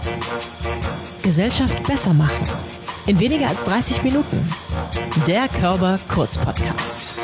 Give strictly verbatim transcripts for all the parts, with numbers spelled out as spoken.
Gesellschaft besser machen. In weniger als dreißig Minuten. Der Körber Kurz-Podcast.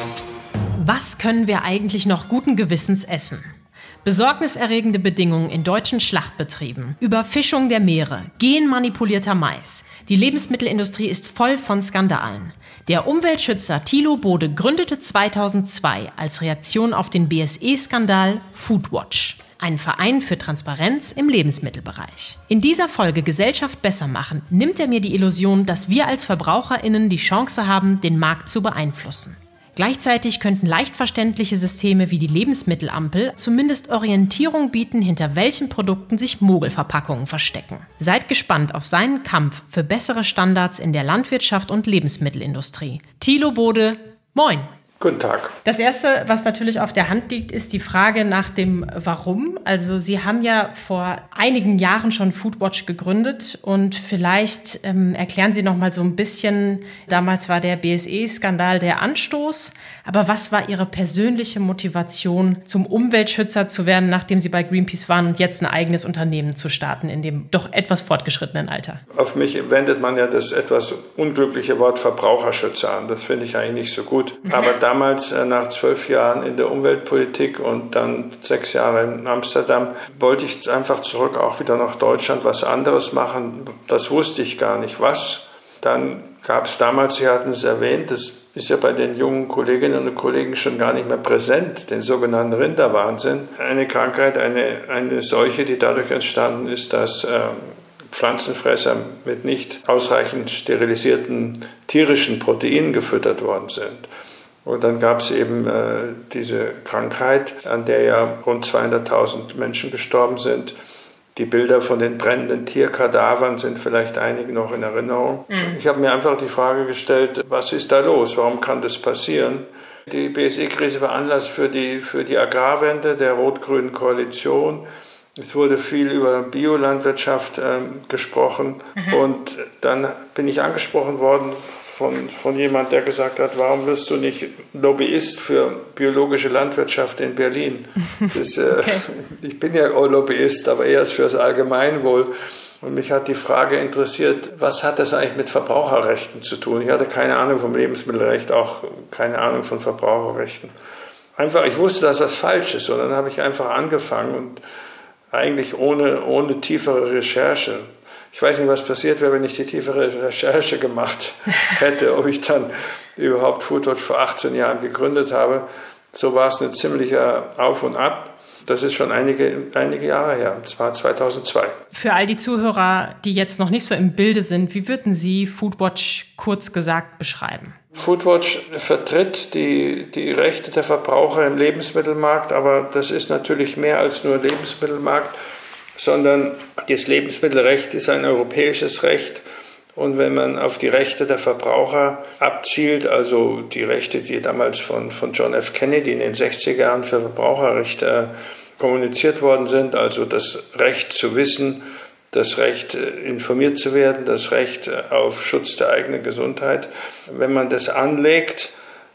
Was können wir eigentlich noch guten Gewissens essen? Besorgniserregende Bedingungen in deutschen Schlachtbetrieben, Überfischung der Meere, genmanipulierter Mais. Die Lebensmittelindustrie ist voll von Skandalen. Der Umweltschützer Thilo Bode gründete zweitausendzwei als Reaktion auf den B S E-Skandal Foodwatch, einen Verein für Transparenz im Lebensmittelbereich. In dieser Folge Gesellschaft besser machen nimmt er mir die Illusion, dass wir als VerbraucherInnen die Chance haben, den Markt zu beeinflussen. Gleichzeitig könnten leicht verständliche Systeme wie die Lebensmittelampel zumindest Orientierung bieten, hinter welchen Produkten sich Mogelverpackungen verstecken. Seid gespannt auf seinen Kampf für bessere Standards in der Landwirtschaft und Lebensmittelindustrie. Thilo Bode, moin! Guten Tag. Das Erste, was natürlich auf der Hand liegt, ist die Frage nach dem Warum. Also Sie haben ja vor einigen Jahren schon Foodwatch gegründet und vielleicht ähm, erklären Sie noch mal so ein bisschen, damals war der B S E-Skandal der Anstoß, aber was war Ihre persönliche Motivation, zum Umweltschützer zu werden, nachdem Sie bei Greenpeace waren und jetzt ein eigenes Unternehmen zu starten in dem doch etwas fortgeschrittenen Alter? Auf mich wendet man ja das etwas unglückliche Wort Verbraucherschützer an. Das finde ich eigentlich nicht so gut. Mhm. Aber da Damals, nach zwölf Jahren in der Umweltpolitik und dann sechs Jahre in Amsterdam, wollte ich einfach zurück auch wieder nach Deutschland, was anderes machen. Das wusste ich gar nicht, was. Dann gab es damals, Sie hatten es erwähnt, das ist ja bei den jungen Kolleginnen und Kollegen schon gar nicht mehr präsent, den sogenannten Rinderwahnsinn. Eine Krankheit, eine, eine Seuche, die dadurch entstanden ist, dass äh, Pflanzenfresser mit nicht ausreichend sterilisierten tierischen Proteinen gefüttert worden sind. Und dann gab es eben äh, diese Krankheit, an der ja rund zweihunderttausend Menschen gestorben sind. Die Bilder von den brennenden Tierkadavern sind vielleicht einigen noch in Erinnerung. Mhm. Ich habe mir einfach die Frage gestellt, was ist da los? Warum kann das passieren? Die B S E-Krise war Anlass für die, für die Agrarwende der rot-grünen Koalition. Es wurde viel über Biolandwirtschaft äh, gesprochen. Mhm. Und dann bin ich angesprochen worden Von, von jemand, der gesagt hat, warum wirst du nicht Lobbyist für biologische Landwirtschaft in Berlin? Das, äh, okay. Ich bin ja auch Lobbyist, aber eher für das Allgemeinwohl. Und mich hat die Frage interessiert, was hat das eigentlich mit Verbraucherrechten zu tun? Ich hatte keine Ahnung vom Lebensmittelrecht, auch keine Ahnung von Verbraucherrechten. Einfach, ich wusste, dass was falsch ist. Und dann habe ich einfach angefangen und eigentlich ohne, ohne tiefere Recherche. Ich weiß nicht, was passiert wäre, wenn ich die tiefere Recherche gemacht hätte, ob ich dann überhaupt Foodwatch vor achtzehn Jahren gegründet habe. So war es ein ziemlicher Auf und Ab. Das ist schon einige, einige Jahre her, und zwar zweitausendzwei. Für all die Zuhörer, die jetzt noch nicht so im Bilde sind, wie würden Sie Foodwatch kurz gesagt beschreiben? Foodwatch vertritt die, die Rechte der Verbraucher im Lebensmittelmarkt, aber das ist natürlich mehr als nur Lebensmittelmarkt, sondern das Lebensmittelrecht ist ein europäisches Recht. Und wenn man auf die Rechte der Verbraucher abzielt, also die Rechte, die damals von, von John F. Kennedy in den sechziger Jahren für Verbraucherrechte kommuniziert worden sind, also das Recht zu wissen, das Recht informiert zu werden, das Recht auf Schutz der eigenen Gesundheit. Wenn man das anlegt,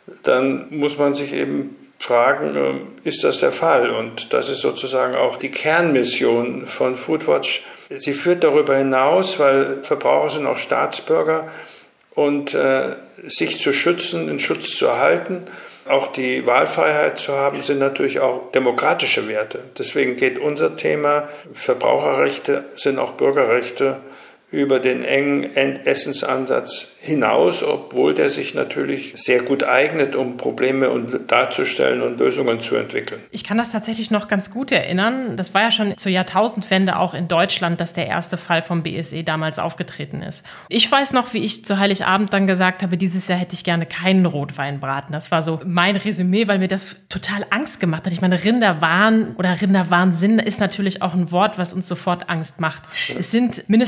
dann muss man sich eben fragen, ist das der Fall? Und das ist sozusagen auch die Kernmission von Foodwatch. Sie führt darüber hinaus, weil Verbraucher sind auch Staatsbürger und äh, sich zu schützen, den Schutz zu erhalten, auch die Wahlfreiheit zu haben, sind natürlich auch demokratische Werte. Deswegen geht unser Thema, Verbraucherrechte sind auch Bürgerrechte, über den engen Essensansatz hinaus, obwohl der sich natürlich sehr gut eignet, um Probleme darzustellen und Lösungen zu entwickeln. Ich kann das tatsächlich noch ganz gut erinnern. Das war ja schon zur Jahrtausendwende auch in Deutschland, dass der erste Fall vom B S E damals aufgetreten ist. Ich weiß noch, wie ich zu Heiligabend dann gesagt habe, dieses Jahr hätte ich gerne keinen Rotweinbraten. Das war so mein Resümee, weil mir das total Angst gemacht hat. Ich meine, Rinderwahn oder Rinderwahnsinn ist natürlich auch ein Wort, was uns sofort Angst macht. Ja. Es sind mindestens hundertzwanzig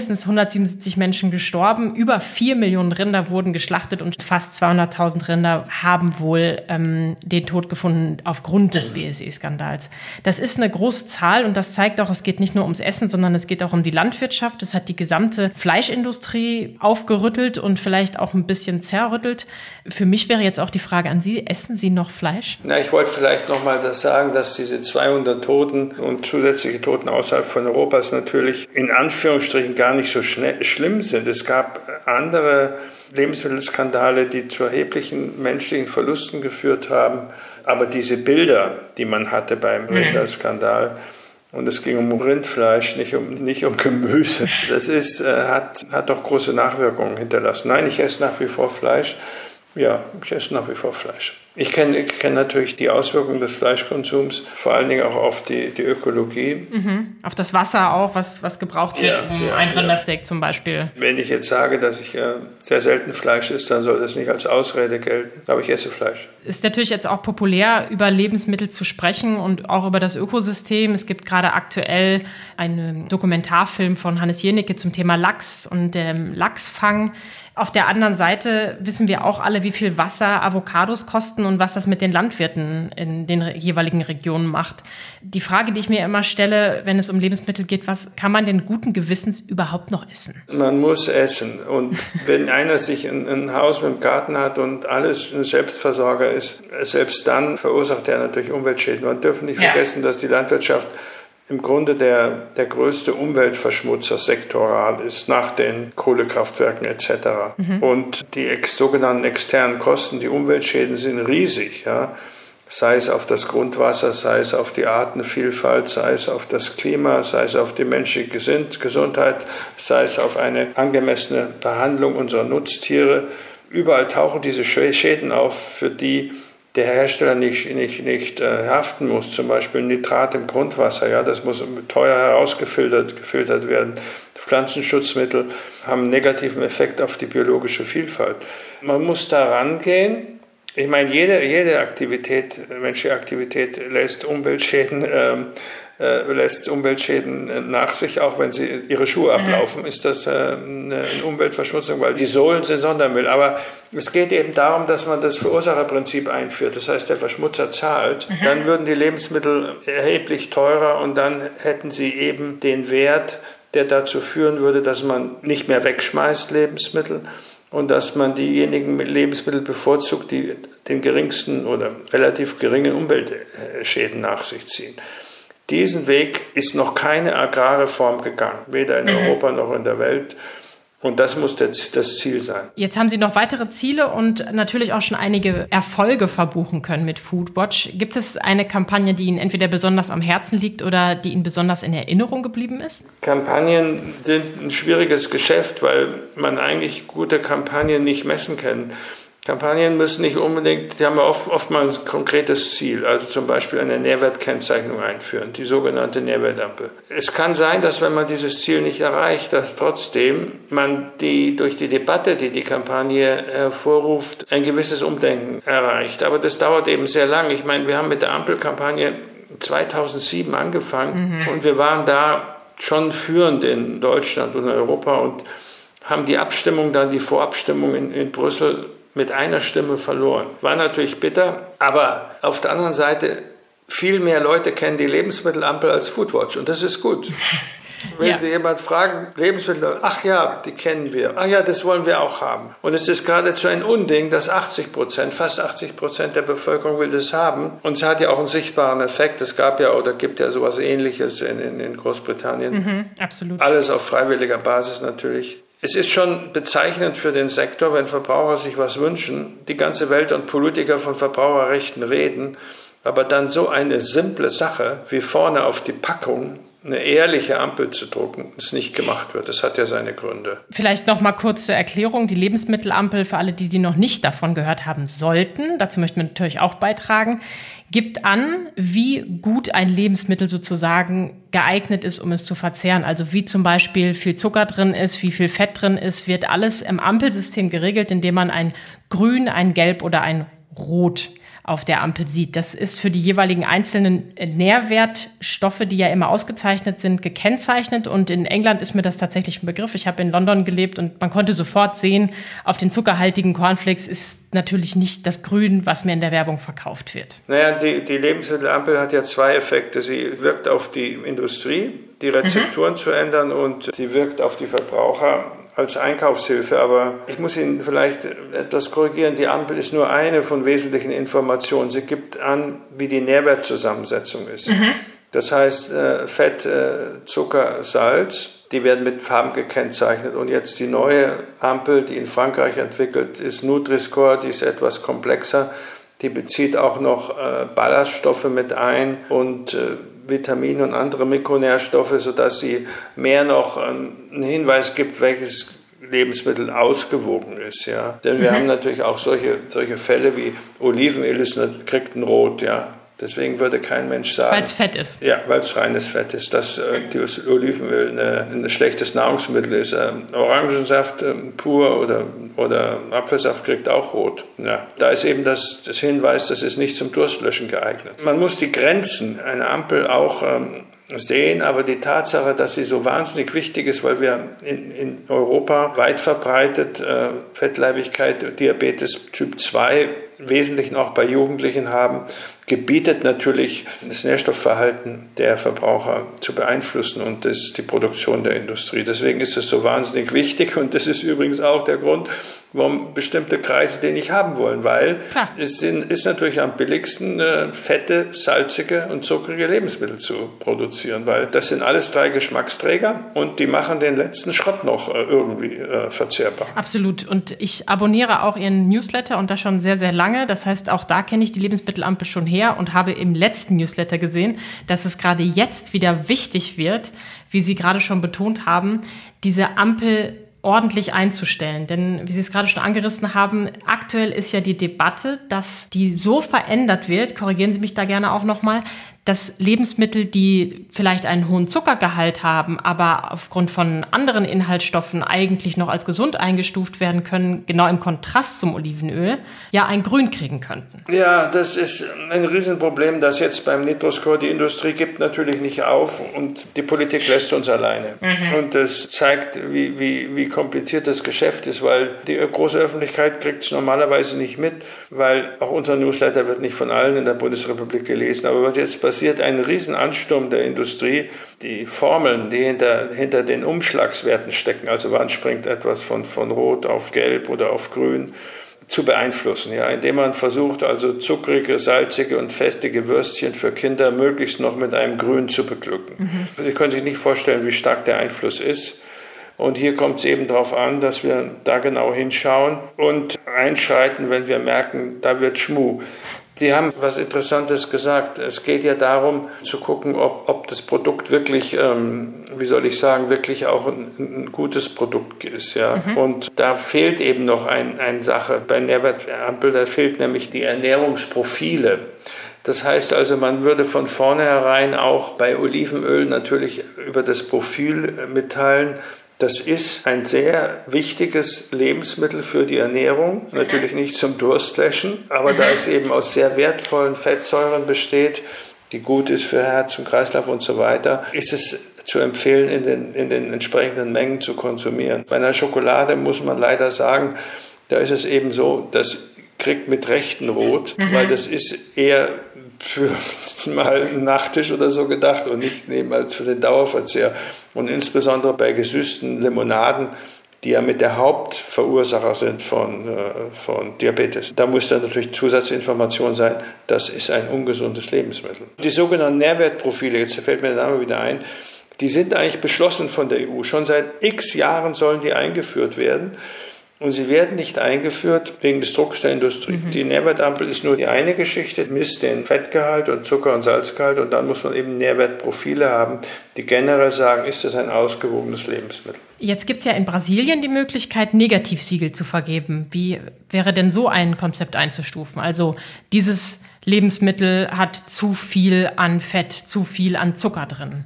hundertsiebenundsiebzig Menschen gestorben, über vier Millionen Rinder wurden geschlachtet und fast zweihunderttausend Rinder haben wohl ähm, den Tod gefunden aufgrund des B S E-Skandals. Das ist eine große Zahl und das zeigt auch, es geht nicht nur ums Essen, sondern es geht auch um die Landwirtschaft. Es hat die gesamte Fleischindustrie aufgerüttelt und vielleicht auch ein bisschen zerrüttelt. Für mich wäre jetzt auch die Frage an Sie, essen Sie noch Fleisch? Na, ich wollte vielleicht noch mal das sagen, dass diese zweihundert Toten und zusätzliche Toten außerhalb von Europas natürlich in Anführungsstrichen gar nicht so schnell, schlimm sind. Es gab andere Lebensmittelskandale, die zu erheblichen menschlichen Verlusten geführt haben. Aber diese Bilder, die man hatte beim Rinderskandal, und es ging um Rindfleisch, nicht um, nicht um Gemüse, das ist, äh, hat, hat doch große Nachwirkungen hinterlassen. Nein, ich esse nach wie vor Fleisch. Ja, ich esse nach wie vor Fleisch. Ich kenne ich kenn natürlich die Auswirkungen des Fleischkonsums, vor allen Dingen auch auf die, die Ökologie. Mhm. Auf das Wasser auch, was, was gebraucht wird, ja, um ja, ein Rindersteak ja. zum Beispiel. Wenn ich jetzt sage, dass ich äh, sehr selten Fleisch esse, dann soll das nicht als Ausrede gelten. Aber ich esse Fleisch. Ist natürlich jetzt auch populär, über Lebensmittel zu sprechen und auch über das Ökosystem. Es gibt gerade aktuell einen Dokumentarfilm von Hannes Jennecke zum Thema Lachs und dem Lachsfang. Auf der anderen Seite wissen wir auch alle, wie viel Wasser Avocados kosten und was das mit den Landwirten in den jeweiligen Regionen macht. Die Frage, die ich mir immer stelle, wenn es um Lebensmittel geht, was kann man denn guten Gewissens überhaupt noch essen? Man muss essen. Und wenn einer sich ein, ein Haus mit einem Garten hat und alles ein Selbstversorger ist, selbst dann verursacht er natürlich Umweltschäden. Man darf nicht ja. vergessen, dass die Landwirtschaft im Grunde der, der größte Umweltverschmutzer sektoral ist, nach den Kohlekraftwerken et cetera. Mhm. Und die ex, sogenannten externen Kosten, die Umweltschäden sind riesig, ja. Sei es auf das Grundwasser, sei es auf die Artenvielfalt, sei es auf das Klima, sei es auf die menschliche Gesundheit, sei es auf eine angemessene Behandlung unserer Nutztiere. Überall tauchen diese Schäden auf, für die der Hersteller nicht, nicht, nicht äh, haften muss, zum Beispiel Nitrat im Grundwasser, ja, das muss teuer herausgefiltert gefiltert werden. Pflanzenschutzmittel haben einen negativen Effekt auf die biologische Vielfalt. Man muss da rangehen. Ich meine, jede, jede Aktivität, menschliche Aktivität lässt Umweltschäden, ähm, äh, lässt Umweltschäden nach sich, auch wenn sie ihre Schuhe ablaufen, ist das äh, eine Umweltverschmutzung, weil die Sohlen sind Sondermüll. Aber es geht eben darum, dass man das Verursacherprinzip einführt. Das heißt, der Verschmutzer zahlt. Mhm. Dann würden die Lebensmittel erheblich teurer und dann hätten sie eben den Wert, der dazu führen würde, dass man nicht mehr wegschmeißt Lebensmittel und dass man diejenigen Lebensmittel bevorzugt, die den geringsten oder relativ geringen Umweltschäden nach sich ziehen. Diesen Weg ist noch keine Agrarreform gegangen, weder in mhm. Europa noch in der Welt. Und das muss das, das Ziel sein. Jetzt haben Sie noch weitere Ziele und natürlich auch schon einige Erfolge verbuchen können mit Foodwatch. Gibt es eine Kampagne, die Ihnen entweder besonders am Herzen liegt oder die Ihnen besonders in Erinnerung geblieben ist? Kampagnen sind ein schwieriges Geschäft, weil man eigentlich gute Kampagnen nicht messen kann. Kampagnen müssen nicht unbedingt, die haben oft, oftmals ein konkretes Ziel, also zum Beispiel eine Nährwertkennzeichnung einführen, die sogenannte Nährwertampel. Es kann sein, dass wenn man dieses Ziel nicht erreicht, dass trotzdem man die, durch die Debatte, die die Kampagne hervorruft, ein gewisses Umdenken erreicht. Aber das dauert eben sehr lang. Ich meine, wir haben mit der Ampelkampagne zweitausendsieben angefangen mhm. und wir waren da schon führend in Deutschland und in Europa und haben die Abstimmung dann, die Vorabstimmung in, in Brüssel mit einer Stimme verloren. War natürlich bitter, aber auf der anderen Seite, viel mehr Leute kennen die Lebensmittelampel als Foodwatch und das ist gut. Wenn ja. jemand fragt, Lebensmittel, ach ja, die kennen wir, ach ja, das wollen wir auch haben. Und es ist geradezu ein Unding, dass achtzig Prozent, fast achtzig Prozent der Bevölkerung will das haben. Und es hat ja auch einen sichtbaren Effekt. Es gab ja oder gibt ja sowas Ähnliches in, in, in Großbritannien. Mhm, absolut. Alles auf freiwilliger Basis natürlich. Es ist schon bezeichnend für den Sektor, wenn Verbraucher sich was wünschen, die ganze Welt und Politiker von Verbraucherrechten reden, aber dann so eine simple Sache wie vorne auf die Packung eine ehrliche Ampel zu drucken, es nicht gemacht wird. Das hat ja seine Gründe. Vielleicht noch mal kurz zur Erklärung. Die Lebensmittelampel, für alle, die, die noch nicht davon gehört haben sollten, dazu möchten wir natürlich auch beitragen, gibt an, wie gut ein Lebensmittel sozusagen geeignet ist, um es zu verzehren. Also wie zum Beispiel viel Zucker drin ist, wie viel Fett drin ist, wird alles im Ampelsystem geregelt, indem man ein Grün, ein Gelb oder ein Rot auf der Ampel sieht. Das ist für die jeweiligen einzelnen Nährwertstoffe, die ja immer ausgezeichnet sind, gekennzeichnet. Und in England ist mir das tatsächlich ein Begriff. Ich habe in London gelebt und man konnte sofort sehen, auf den zuckerhaltigen Cornflakes ist natürlich nicht das Grün, was mir in der Werbung verkauft wird. Naja, die, die Lebensmittelampel hat ja zwei Effekte. Sie wirkt auf die Industrie, die Rezepturen mhm. zu ändern, und sie wirkt auf die Verbraucher als Einkaufshilfe. Aber ich muss Ihnen vielleicht etwas korrigieren. Die Ampel ist nur eine von wesentlichen Informationen. Sie gibt an, wie die Nährwertzusammensetzung ist. Mhm. Das heißt, Fett, Zucker, Salz, die werden mit Farben gekennzeichnet. Und jetzt die neue Ampel, die in Frankreich entwickelt ist, Nutri-Score, die ist etwas komplexer. Die bezieht auch noch Ballaststoffe mit ein und Vitamine und andere Mikronährstoffe, sodass sie mehr noch einen Hinweis gibt, welches Lebensmittel ausgewogen ist. Ja. Denn wir mhm. haben natürlich auch solche, solche Fälle wie Olivenöl ist, kriegt ein Rot, ja. Deswegen würde kein Mensch sagen... Weil es Fett ist. Ja, weil es reines Fett ist, dass äh, das Olivenöl eine, ein schlechtes Nahrungsmittel ist. Ähm, Orangensaft äh, pur oder, oder Apfelsaft kriegt auch Rot. Ja. Da ist eben das, das Hinweis, das ist nicht zum Durstlöschen geeignet. Man muss die Grenzen einer Ampel auch ähm, sehen, aber die Tatsache, dass sie so wahnsinnig wichtig ist, weil wir in, in Europa weit verbreitet äh, Fettleibigkeit, Diabetes Typ zwei, im Wesentlichen auch bei Jugendlichen haben, gebietet natürlich, das Nährstoffverhalten der Verbraucher zu beeinflussen und das die Produktion der Industrie. Deswegen ist es so wahnsinnig wichtig, und das ist übrigens auch der Grund, warum bestimmte Kreise den nicht haben wollen, weil Klar. es sind, ist natürlich am billigsten, äh, fette, salzige und zuckrige Lebensmittel zu produzieren, weil das sind alles drei Geschmacksträger und die machen den letzten Schrott noch äh, irgendwie äh, verzehrbar. Absolut, und ich abonniere auch Ihren Newsletter und das schon sehr, sehr lange. Das heißt, auch da kenne ich die Lebensmittelampel schon her und habe im letzten Newsletter gesehen, dass es gerade jetzt wieder wichtig wird, wie Sie gerade schon betont haben, diese Ampel ordentlich einzustellen. Denn, wie Sie es gerade schon angerissen haben, aktuell ist ja die Debatte, dass die so verändert wird, korrigieren Sie mich da gerne auch nochmal, dass Lebensmittel, die vielleicht einen hohen Zuckergehalt haben, aber aufgrund von anderen Inhaltsstoffen eigentlich noch als gesund eingestuft werden können, genau im Kontrast zum Olivenöl, ja ein Grün kriegen könnten. Ja, das ist ein Riesenproblem, das jetzt beim Nutri-Score, die Industrie gibt natürlich nicht auf und die Politik lässt uns alleine. Mhm. Und das zeigt, wie, wie, wie kompliziert das Geschäft ist, weil die große Öffentlichkeit kriegt es normalerweise nicht mit, weil auch unser Newsletter wird nicht von allen in der Bundesrepublik gelesen. Aber was jetzt passiert, ein Riesenansturm der Industrie, die Formeln, die hinter, hinter den Umschlagswerten stecken, also wann springt etwas von, von Rot auf Gelb oder auf Grün, zu beeinflussen, ja, indem man versucht, also zuckrige, salzige und festige Würstchen für Kinder möglichst noch mit einem Grün zu beglücken. Mhm. Sie können sich nicht vorstellen, wie stark der Einfluss ist. Und hier kommt es eben darauf an, dass wir da genau hinschauen und einschreiten, wenn wir merken, da wird Schmuh. Sie haben was Interessantes gesagt. Es geht ja darum, zu gucken, ob, ob das Produkt wirklich, ähm, wie soll ich sagen, wirklich auch ein, ein gutes Produkt ist. Ja? Mhm. Und da fehlt eben noch ein, eine Sache bei Nährwertampel, da fehlt nämlich die Ernährungsprofile. Das heißt also, man würde von vornherein auch bei Olivenöl natürlich über das Profil mitteilen. Das ist ein sehr wichtiges Lebensmittel für die Ernährung, natürlich nicht zum Durstlöschen, aber da es eben aus sehr wertvollen Fettsäuren besteht, die gut ist für Herz und Kreislauf und so weiter, ist es zu empfehlen, in den, in den entsprechenden Mengen zu konsumieren. Bei einer Schokolade muss man leider sagen, da ist es eben so, das kriegt mit Rechten rot, mhm. weil das ist eher für mal einen Nachtisch oder so gedacht und nicht eben als für den Dauerverzehr. Und insbesondere bei gesüßten Limonaden, die ja mit der Hauptverursacher sind von, äh, von Diabetes. Da muss dann natürlich Zusatzinformation sein, das ist ein ungesundes Lebensmittel. Die sogenannten Nährwertprofile, jetzt fällt mir der Name wieder ein, die sind eigentlich beschlossen von der E U. Schon seit x Jahren sollen die eingeführt werden. Und sie werden nicht eingeführt wegen des Drucks der Industrie. Mhm. Die Nährwertampel ist nur die eine Geschichte, misst den Fettgehalt und Zucker- und Salzgehalt und dann muss man eben Nährwertprofile haben, die generell sagen, ist das ein ausgewogenes Lebensmittel. Jetzt gibt es ja in Brasilien die Möglichkeit, Negativsiegel zu vergeben. Wie wäre denn so ein Konzept einzustufen? Also dieses Lebensmittel hat zu viel an Fett, zu viel an Zucker drin.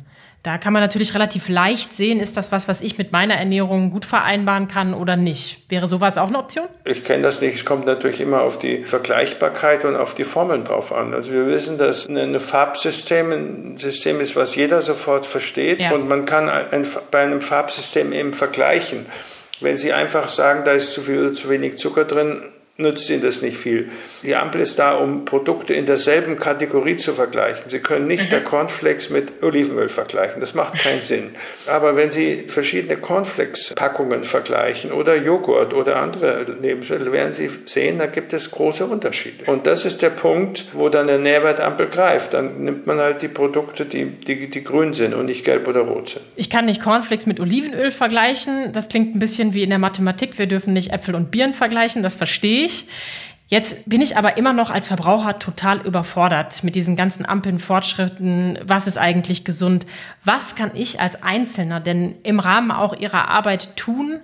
Da kann man natürlich relativ leicht sehen, ist das was, was ich mit meiner Ernährung gut vereinbaren kann oder nicht. Wäre sowas auch eine Option? Ich kenne das nicht. Es kommt natürlich immer auf die Vergleichbarkeit und auf die Formeln drauf an. Also wir wissen, dass ein Farbsystem ein System ist, was jeder sofort versteht. Ja. Und man kann ein, bei einem Farbsystem eben vergleichen. Wenn Sie einfach sagen, da ist zu viel oder zu wenig Zucker drin, nützt Ihnen das nicht viel. Die Ampel ist da, um Produkte in derselben Kategorie zu vergleichen. Sie können nicht mhm. der Cornflakes mit Olivenöl vergleichen. Das macht keinen Sinn. Aber wenn Sie verschiedene Cornflakes-Packungen vergleichen oder Joghurt oder andere Lebensmittel, werden Sie sehen, da gibt es große Unterschiede. Und das ist der Punkt, wo dann eine Nährwertampel greift. Dann nimmt man halt die Produkte, die, die, die grün sind und nicht gelb oder rot sind. Ich kann nicht Cornflakes mit Olivenöl vergleichen. Das klingt ein bisschen wie in der Mathematik. Wir dürfen nicht Äpfel und Birnen vergleichen. Das verstehe ich. Jetzt bin ich aber immer noch als Verbraucher total überfordert mit diesen ganzen Ampeln-Fortschritten. Was ist eigentlich gesund? Was kann ich als Einzelner denn im Rahmen auch ihrer Arbeit tun,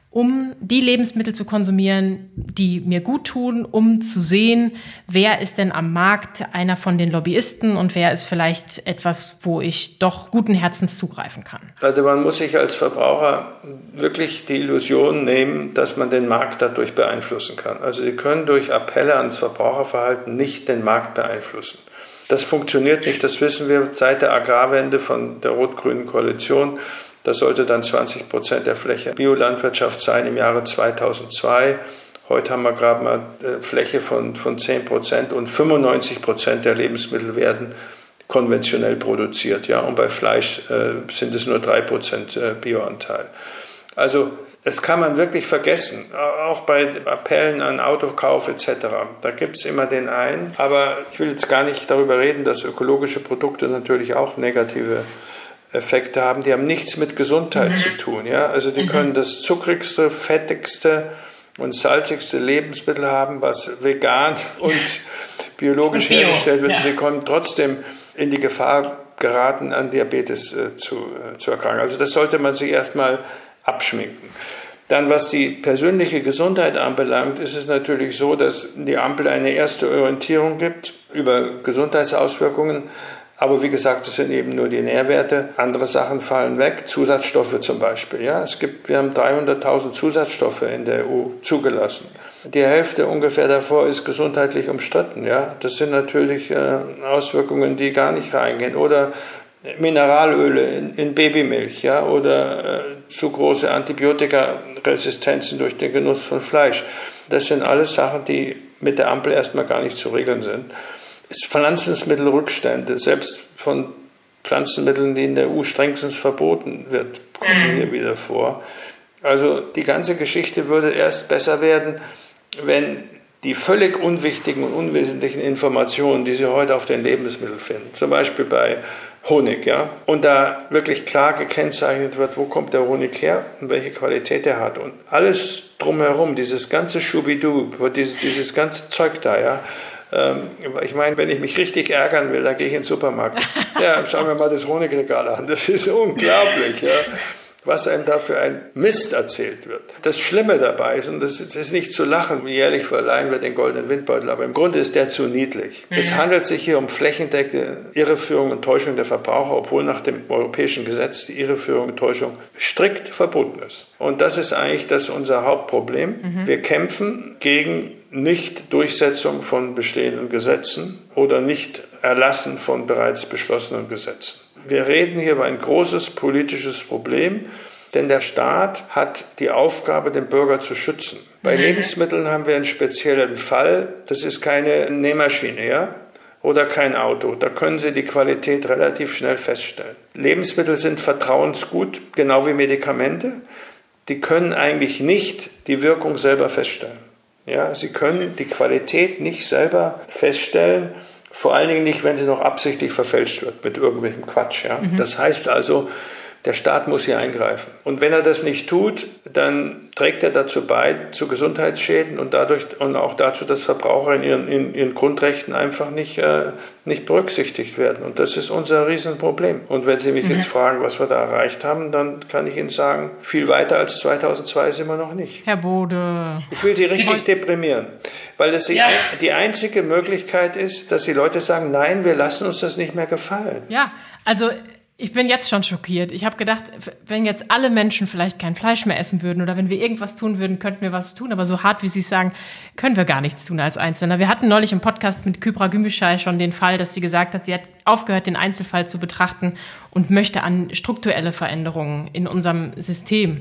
um die Lebensmittel zu konsumieren, die mir gut tun, um zu sehen, wer ist denn am Markt einer von den Lobbyisten und wer ist vielleicht etwas, wo ich doch guten Herzens zugreifen kann? Also man muss sich als Verbraucher wirklich die Illusion nehmen, dass man den Markt dadurch beeinflussen kann. Also Sie können durch Appelle ans Verbraucherverhalten nicht den Markt beeinflussen. Das funktioniert nicht, das wissen wir seit der Agrarwende von der rot-grünen Koalition. Das sollte dann zwanzig Prozent der Fläche Biolandwirtschaft sein im Jahre zweitausendzwei. Heute haben wir gerade mal eine Fläche von, von zehn Prozent und fünfundneunzig Prozent der Lebensmittel werden konventionell produziert. Ja? Und bei Fleisch äh, sind es nur drei Prozent äh, Bioanteil. Also das kann man wirklich vergessen, auch bei Appellen an Autokauf et cetera. Da gibt es immer den einen. Aber ich will jetzt gar nicht darüber reden, dass ökologische Produkte natürlich auch negative Effekte haben, die haben nichts mit Gesundheit mhm. zu tun. Ja? Also die mhm. können das zuckrigste, fettigste und salzigste Lebensmittel haben, was vegan und biologisch und hergestellt wird. Ja. Sie können trotzdem in die Gefahr geraten, an Diabetes äh, zu, äh, zu erkranken. Also das sollte man sich erstmal abschminken. Dann, was die persönliche Gesundheit anbelangt, ist es natürlich so, dass die Ampel eine erste Orientierung gibt über Gesundheitsauswirkungen. Aber wie gesagt, das sind eben nur die Nährwerte. Andere Sachen fallen weg. Zusatzstoffe zum Beispiel. Ja, es gibt, wir haben dreihunderttausend Zusatzstoffe in der E U zugelassen. Die Hälfte ungefähr davor ist gesundheitlich umstritten. Ja, das sind natürlich äh, Auswirkungen, die gar nicht reingehen. Oder Mineralöle in, in Babymilch. Ja, oder äh, zu große Antibiotikaresistenzen durch den Genuss von Fleisch. Das sind alles Sachen, die mit der Ampel erstmal gar nicht zu regeln sind. Pflanzensmittelrückstände, selbst von Pflanzenmitteln, die in der E U strengstens verboten wird, kommen hier wieder vor. Also die ganze Geschichte würde erst besser werden, wenn die völlig unwichtigen und unwesentlichen Informationen, die Sie heute auf den Lebensmitteln finden, zum Beispiel bei Honig, ja, und da wirklich klar gekennzeichnet wird, wo kommt der Honig her und welche Qualität er hat und alles drumherum, dieses ganze Schubidu, dieses, dieses ganze Zeug da, ja. Ich meine, wenn ich mich richtig ärgern will, dann gehe ich in den Supermarkt. Ja, schauen wir mal das Honigregal an. Das ist unglaublich, ja, was einem da für ein Mist erzählt wird. Das Schlimme dabei ist, und das ist nicht zu lachen, jährlich verleihen wir den goldenen Windbeutel, aber im Grunde ist der zu niedlich. Mhm. Es handelt sich hier um flächendeckende Irreführung und Täuschung der Verbraucher, obwohl nach dem europäischen Gesetz die Irreführung und Täuschung strikt verboten ist. Und das ist eigentlich das unser Hauptproblem. Mhm. Wir kämpfen gegen Nicht-Durchsetzung von bestehenden Gesetzen oder Nicht-Erlassen von bereits beschlossenen Gesetzen. Wir reden hier über ein großes politisches Problem, denn der Staat hat die Aufgabe, den Bürger zu schützen. Bei Lebensmitteln haben wir einen speziellen Fall, das ist keine Nähmaschine, ja, oder kein Auto. Da können Sie die Qualität relativ schnell feststellen. Lebensmittel sind Vertrauensgut, genau wie Medikamente. Die können eigentlich nicht die Wirkung selber feststellen. Ja, Sie können die Qualität nicht selber feststellen, vor allen Dingen nicht, wenn sie noch absichtlich verfälscht wird mit irgendwelchem Quatsch. Ja? Mhm. Das heißt also, der Staat muss hier eingreifen. Und wenn er das nicht tut, dann trägt er dazu bei, zu Gesundheitsschäden und dadurch und auch dazu, dass Verbraucher in ihren, in ihren Grundrechten einfach nicht, äh, nicht berücksichtigt werden. Und das ist unser Riesenproblem. Und wenn Sie mich mhm. jetzt fragen, was wir da erreicht haben, dann kann ich Ihnen sagen, viel weiter als zweitausendzwei sind wir noch nicht. Herr Bode. Ich will Sie richtig deprimieren, weil es die, ja. ein, die einzige Möglichkeit ist, dass die Leute sagen, nein, wir lassen uns das nicht mehr gefallen. Ja, also Ich bin jetzt schon schockiert. Ich habe gedacht, wenn jetzt alle Menschen vielleicht kein Fleisch mehr essen würden oder wenn wir irgendwas tun würden, könnten wir was tun. Aber so hart, wie Sie es sagen, können wir gar nichts tun als Einzelner. Wir hatten neulich im Podcast mit Kübra Gümüşay schon den Fall, dass sie gesagt hat, sie hat aufgehört, den Einzelfall zu betrachten und möchte an strukturelle Veränderungen in unserem System.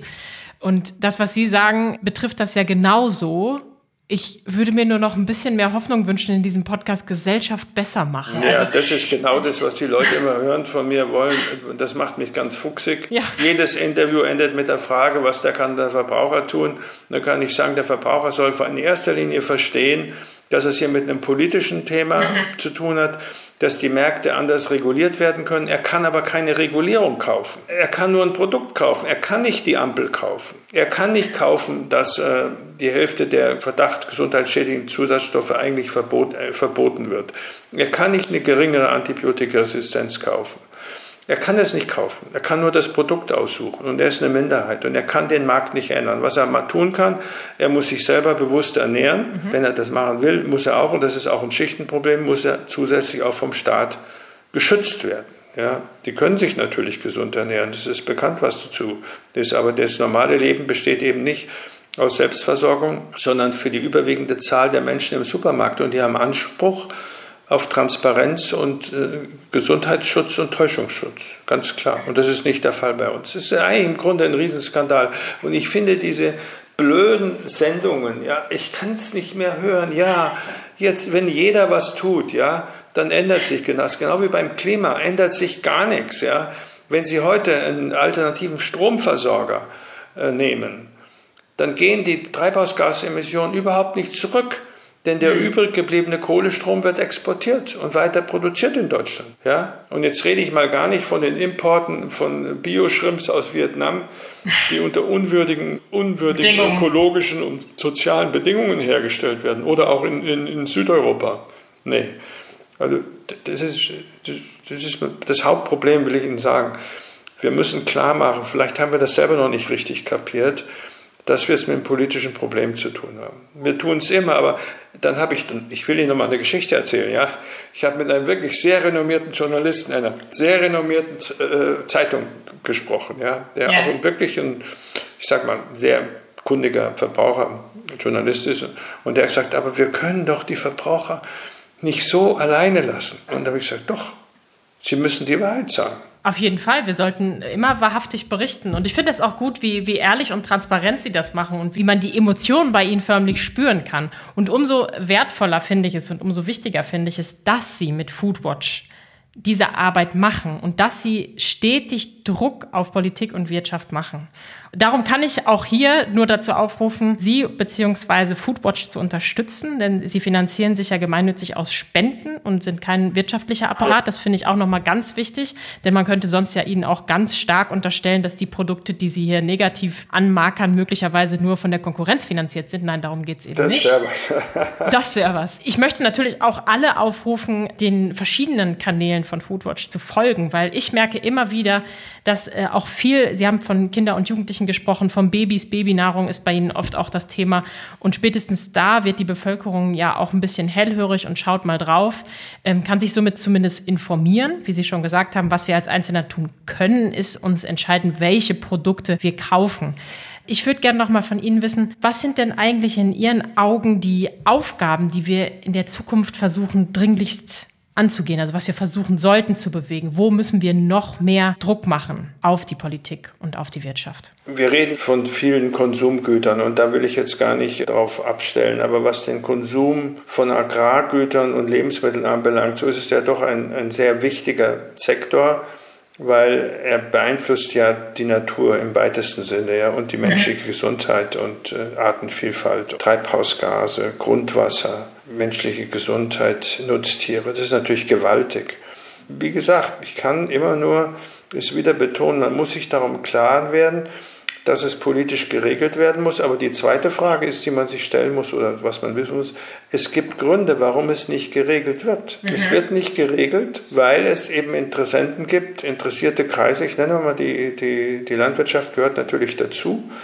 Und das, was Sie sagen, betrifft das ja genauso. Ich würde mir nur noch ein bisschen mehr Hoffnung wünschen, in diesem Podcast Gesellschaft besser machen. Ja, also, das ist genau das, was die Leute immer hören von mir wollen. Das macht mich ganz fuchsig. Ja. Jedes Interview endet mit der Frage, was da kann der Verbraucher tun. Da kann ich sagen, der Verbraucher soll in erster Linie verstehen, dass es hier mit einem politischen Thema mhm. zu tun hat, dass die Märkte anders reguliert werden können. Er kann aber keine Regulierung kaufen. Er kann nur ein Produkt kaufen. Er kann nicht die Ampel kaufen. Er kann nicht kaufen, dass äh, die Hälfte der Verdacht gesundheitsschädigenden Zusatzstoffe eigentlich verbot, äh, verboten wird. Er kann nicht eine geringere Antibiotikaresistenz kaufen. Er kann es nicht kaufen. Er kann nur das Produkt aussuchen. Und er ist eine Minderheit. Und er kann den Markt nicht ändern. Was er mal tun kann, er muss sich selber bewusst ernähren. Mhm. Wenn er das machen will, muss er auch, und das ist auch ein Schichtenproblem, muss er zusätzlich auch vom Staat geschützt werden. Ja, die können sich natürlich gesund ernähren. Das ist bekannt, was dazu ist. Aber das normale Leben besteht eben nicht aus Selbstversorgung, sondern für die überwiegende Zahl der Menschen im Supermarkt. Und die haben Anspruch auf Transparenz und äh, Gesundheitsschutz und Täuschungsschutz, ganz klar. Und das ist nicht der Fall bei uns. Das ist eigentlich im Grunde ein Riesenskandal. Und ich finde diese blöden Sendungen, ja, ich kann es nicht mehr hören. Ja, jetzt, wenn jeder was tut, ja, dann ändert sich das. Genau wie beim Klima ändert sich gar nichts. Ja. Wenn Sie heute einen alternativen Stromversorger äh, nehmen, dann gehen die Treibhausgasemissionen überhaupt nicht zurück. Denn der übrig gebliebene Kohlestrom wird exportiert und weiter produziert in Deutschland. Ja? Und jetzt rede ich mal gar nicht von den Importen von Bio-Shrimps aus Vietnam, die unter unwürdigen, unwürdigen ökologischen und sozialen Bedingungen hergestellt werden. Oder auch in, in, in Südeuropa. Nee. Also das ist, das ist das Hauptproblem, will ich Ihnen sagen. Wir müssen klar machen, vielleicht haben wir das selber noch nicht richtig kapiert, dass wir es mit einem politischen Problem zu tun haben. Wir tun es immer, aber dann habe ich, ich will Ihnen noch mal eine Geschichte erzählen, ja. Ich habe mit einem wirklich sehr renommierten Journalisten einer sehr renommierten äh, Zeitung gesprochen, ja, der ja. auch wirklich ein, ich sag mal, sehr kundiger Verbraucher, Journalist ist. Und der hat gesagt, aber wir können doch die Verbraucher nicht so alleine lassen. Und da habe ich gesagt, doch, Sie müssen die Wahrheit sagen. Auf jeden Fall, wir sollten immer wahrhaftig berichten. Und ich finde es auch gut, wie, wie ehrlich und transparent Sie das machen und wie man die Emotionen bei Ihnen förmlich spüren kann. Und umso wertvoller finde ich es und umso wichtiger finde ich es, dass Sie mit Foodwatch diese Arbeit machen und dass Sie stetig Druck auf Politik und Wirtschaft machen. Darum kann ich auch hier nur dazu aufrufen, Sie bzw. Foodwatch zu unterstützen, denn Sie finanzieren sich ja gemeinnützig aus Spenden und sind kein wirtschaftlicher Apparat. Das finde ich auch nochmal ganz wichtig, denn man könnte sonst ja Ihnen auch ganz stark unterstellen, dass die Produkte, die Sie hier negativ anmarkern, möglicherweise nur von der Konkurrenz finanziert sind. Nein, darum geht es eben das nicht. Das wäre was. Das wäre was. Ich möchte natürlich auch alle aufrufen, den verschiedenen Kanälen von Foodwatch zu folgen, weil ich merke immer wieder, dass äh, auch viel, Sie haben von Kinder- und Jugendlichen gesprochen, von Babys, Babynahrung ist bei Ihnen oft auch das Thema. Und spätestens da wird die Bevölkerung ja auch ein bisschen hellhörig und schaut mal drauf, ähm, kann sich somit zumindest informieren. Wie Sie schon gesagt haben, was wir als Einzelner tun können, ist uns entscheiden, welche Produkte wir kaufen. Ich würde gerne noch mal von Ihnen wissen, was sind denn eigentlich in Ihren Augen die Aufgaben, die wir in der Zukunft versuchen, dringlichst anzugehen, also was wir versuchen sollten zu bewegen. Wo müssen wir noch mehr Druck machen auf die Politik und auf die Wirtschaft? Wir reden von vielen Konsumgütern und da will ich jetzt gar nicht drauf abstellen, aber was den Konsum von Agrargütern und Lebensmitteln anbelangt, so ist es ja doch ein, ein sehr wichtiger Sektor, weil er beeinflusst ja die Natur im weitesten Sinne, ja, und die menschliche Gesundheit und äh, Artenvielfalt, Treibhausgase, Grundwasser, menschliche Gesundheit, Nutztiere. Das ist natürlich gewaltig. Wie gesagt, ich kann immer nur es wieder betonen, man muss sich darum klar werden, dass es politisch geregelt werden muss. Aber die zweite Frage ist, die man sich stellen muss oder was man wissen muss, es gibt Gründe, warum es nicht geregelt wird. Mhm. Es wird nicht geregelt, weil es eben Interessenten gibt, interessierte Kreise. Ich nenne mal die, die, die Landwirtschaft gehört natürlich dazu.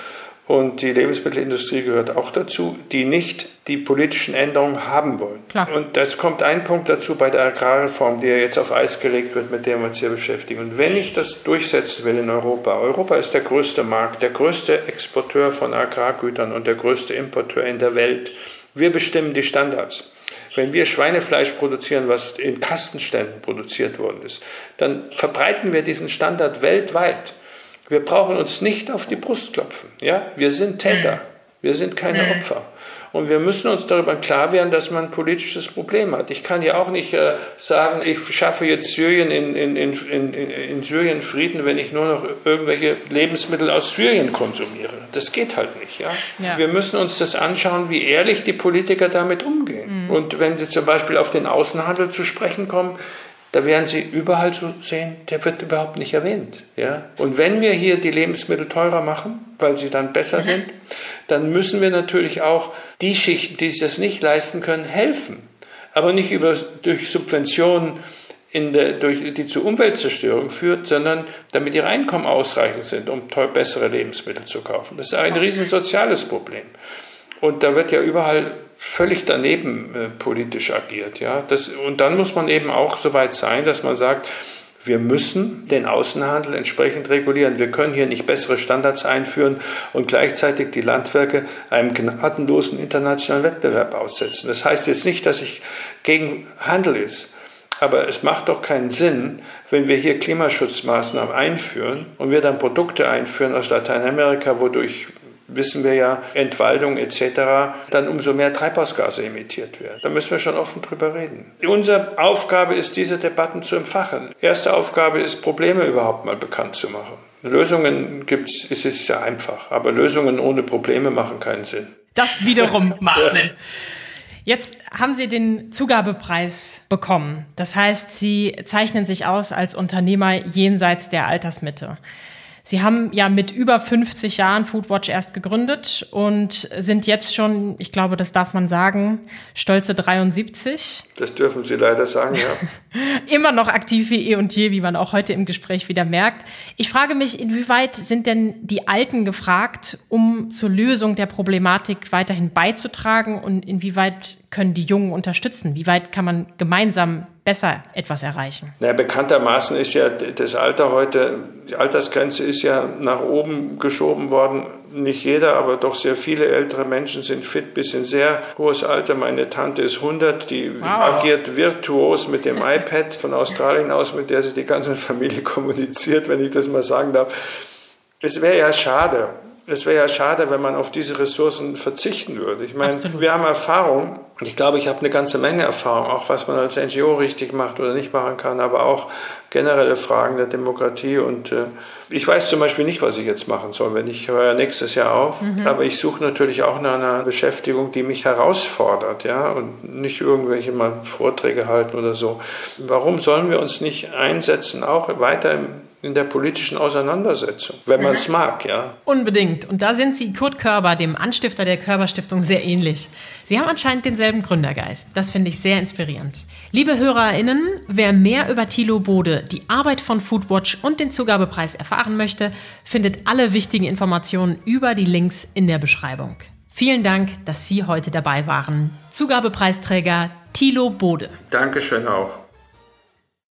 und die Lebensmittelindustrie gehört auch dazu, die nicht die politischen Änderungen haben wollen. Klar. Und das kommt ein Punkt dazu bei der Agrarreform, die ja jetzt auf Eis gelegt wird, mit der wir uns hier beschäftigen. Und wenn ich das durchsetzen will in Europa, Europa ist der größte Markt, der größte Exporteur von Agrargütern und der größte Importeur in der Welt. Wir bestimmen die Standards. Wenn wir Schweinefleisch produzieren, was in Kastenständen produziert worden ist, dann verbreiten wir diesen Standard weltweit. Wir brauchen uns nicht auf die Brust klopfen. Ja? Wir sind Täter, wir sind keine Opfer. Und wir müssen uns darüber klar werden, dass man ein politisches Problem hat. Ich kann ja auch nicht äh, sagen, ich schaffe jetzt Syrien in, in, in, in, in Syrien Frieden, wenn ich nur noch irgendwelche Lebensmittel aus Syrien konsumiere. Das geht halt nicht. Ja? Ja. Wir müssen uns das anschauen, wie ehrlich die Politiker damit umgehen. Mhm. Und wenn sie zum Beispiel auf den Außenhandel zu sprechen kommen, da werden Sie überall so sehen, der wird überhaupt nicht erwähnt. Ja? Und wenn wir hier die Lebensmittel teurer machen, weil sie dann besser mhm. sind, dann müssen wir natürlich auch die Schichten, die sich das nicht leisten können, helfen. Aber nicht über, durch Subventionen, in der, durch, die zu Umweltzerstörung führt, sondern damit ihre Einkommen ausreichend sind, um teuer, bessere Lebensmittel zu kaufen. Das ist ein riesen soziales Problem. Und da wird ja überall völlig daneben äh, politisch agiert. Ja? Das, und dann muss man eben auch so weit sein, dass man sagt, wir müssen den Außenhandel entsprechend regulieren. Wir können hier nicht bessere Standards einführen und gleichzeitig die Landwirke einem gnadenlosen internationalen Wettbewerb aussetzen. Das heißt jetzt nicht, dass ich gegen Handel ist. Aber es macht doch keinen Sinn, wenn wir hier Klimaschutzmaßnahmen einführen und wir dann Produkte einführen aus Lateinamerika, wodurch, wissen wir ja, Entwaldung et cetera, dann umso mehr Treibhausgase emittiert werden. Da müssen wir schon offen drüber reden. Unsere Aufgabe ist, diese Debatten zu entfachen. Erste Aufgabe ist, Probleme überhaupt mal bekannt zu machen. Lösungen gibt's, es ist ja einfach, aber Lösungen ohne Probleme machen keinen Sinn. Das wiederum macht Sinn. Jetzt haben Sie den Zugabepreis bekommen. Das heißt, Sie zeichnen sich aus als Unternehmer jenseits der Altersmitte. Sie haben ja mit über fünfzig Jahren Foodwatch erst gegründet und sind jetzt schon, ich glaube, das darf man sagen, stolze dreiundsiebzig. Das dürfen Sie leider sagen, ja. Immer noch aktiv wie eh und je, wie man auch heute im Gespräch wieder merkt. Ich frage mich, inwieweit sind denn die Alten gefragt, um zur Lösung der Problematik weiterhin beizutragen und inwieweit können die Jungen unterstützen? Wie weit kann man gemeinsam besser etwas erreichen? Na, bekanntermaßen ist ja das Alter heute, die Altersgrenze ist ja nach oben geschoben worden. Nicht jeder, aber doch sehr viele ältere Menschen sind fit bis in sehr hohes Alter. Meine Tante ist hundert, die wow. agiert virtuos mit dem iPad von Australien aus, mit der sie die ganze Familie kommuniziert, wenn ich das mal sagen darf. Es wäre ja schade. Es wäre ja schade, wenn man auf diese Ressourcen verzichten würde. Ich meine, Absolut. Wir haben Erfahrung. Ich glaube, ich habe eine ganze Menge Erfahrung, auch was man als N G O richtig macht oder nicht machen kann, aber auch generelle Fragen der Demokratie. Und äh, ich weiß zum Beispiel nicht, was ich jetzt machen soll, wenn ich höre nächstes Jahr auf. Mhm. Aber ich suche natürlich auch nach einer Beschäftigung, die mich herausfordert, ja, und nicht irgendwelche mal Vorträge halten oder so. Warum sollen wir uns nicht einsetzen, auch weiter im in der politischen Auseinandersetzung, wenn man es mag, ja. Unbedingt. Und da sind Sie Kurt Körber, dem Anstifter der Körber-Stiftung, sehr ähnlich. Sie haben anscheinend denselben Gründergeist. Das finde ich sehr inspirierend. Liebe HörerInnen, wer mehr über Thilo Bode, die Arbeit von Foodwatch und den Zugabepreis erfahren möchte, findet alle wichtigen Informationen über die Links in der Beschreibung. Vielen Dank, dass Sie heute dabei waren. Zugabepreisträger Thilo Bode. Dankeschön auch.